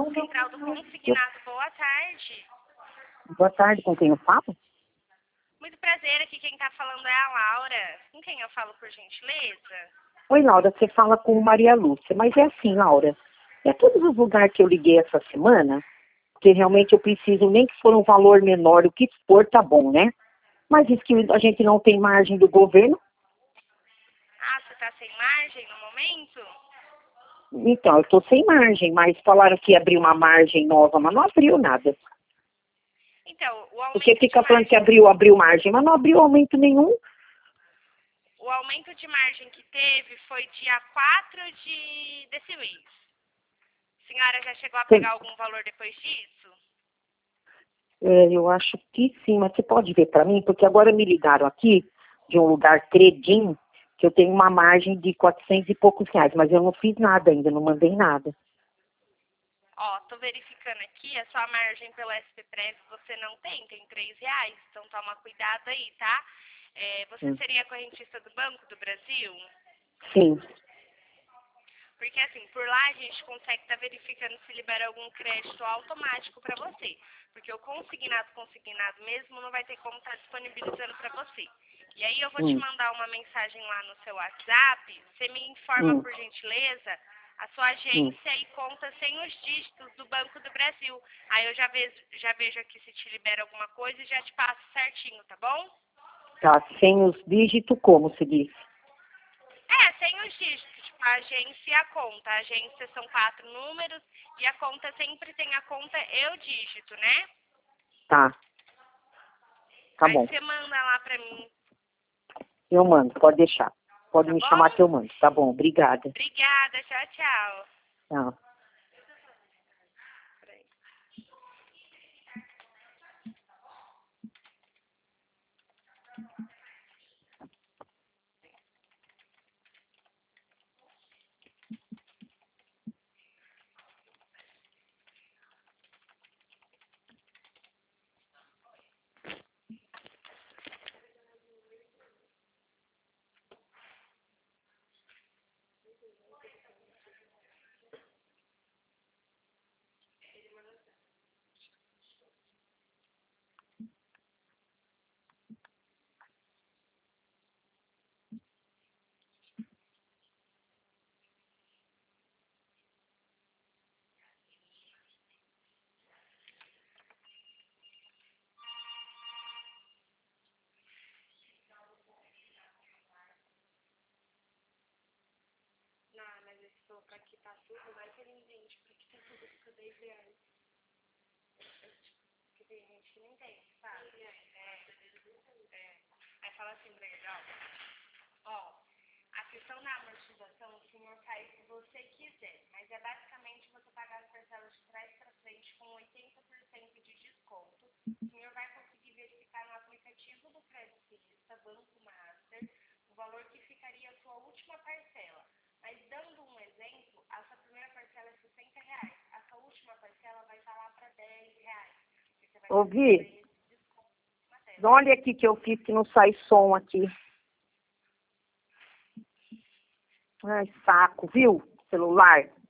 Não. Central do Consignado, boa tarde. Boa tarde, com quem eu falo? Muito prazer, aqui quem está falando é a Laura. Com quem eu falo, por gentileza? Oi, Laura, você fala com Maria Lúcia, mas é assim, Laura, é todos os lugares que eu liguei essa semana, que realmente eu preciso, nem que for um valor menor, o que for tá bom, né? Mas diz que a gente não tem margem do governo. Ah, você está sem margem no momento? Então, eu estou sem margem, mas falaram que ia abrir uma margem nova, mas não abriu nada. Então, o aumento Porque de fica falando que margem, abriu margem, mas não abriu aumento nenhum. o aumento de margem que teve foi dia 4 desse mês. A senhora já chegou a pegar algum valor depois disso? Eu acho que sim, mas você pode ver para mim, porque agora me ligaram aqui de um lugar Credim, que eu tenho uma margem de 400 e poucos reais, mas eu não fiz nada ainda, não mandei nada. Ó, tô verificando aqui, a sua margem pelo SPPREV você não tem R$3, então toma cuidado aí, tá? Você seria correntista do Banco do Brasil? Sim. Porque assim, por lá a gente consegue estar verificando se libera algum crédito automático para você. Porque o consignado mesmo não vai ter como estar disponibilizando para você. E aí eu vou te mandar uma mensagem lá no seu WhatsApp, você me informa por gentileza a sua agência e conta sem os dígitos do Banco do Brasil. Aí eu já vejo aqui se te libera alguma coisa e já te passo certinho, tá bom? Tá, sem os dígitos, como se diz? Sem os dígitos, tipo, a agência e a conta. A agência são 4 números e a conta sempre tem a conta e o dígito, né? Tá. Tá Aí bom. você manda lá pra mim. Eu mando, pode deixar. Pode Tá me bom? chamar que eu mando. Tá bom, obrigada. Obrigada, tchau, tchau. Tchau. Não, mas esse for pra aqui tá tudo, vai que ele entende. Pra que tá tudo fica R$10. Porque tem gente que não entende, sabe? Aí fala assim pra ele, ó, a questão da amortização o senhor faz se você quiser, mas é basicamente você pagar as parcelas de trás para frente com 80% de desconto. O senhor vai conseguir verificar no aplicativo do Crédito Banco Master o valor que ficaria a sua última parcela. Mas dando um exemplo, a sua primeira parcela é R$60, a sua última parcela vai estar lá para R$10. Você vai Ouvi? Olha aqui que eu fiz que não sai som aqui. Ai, saco, viu? Celular.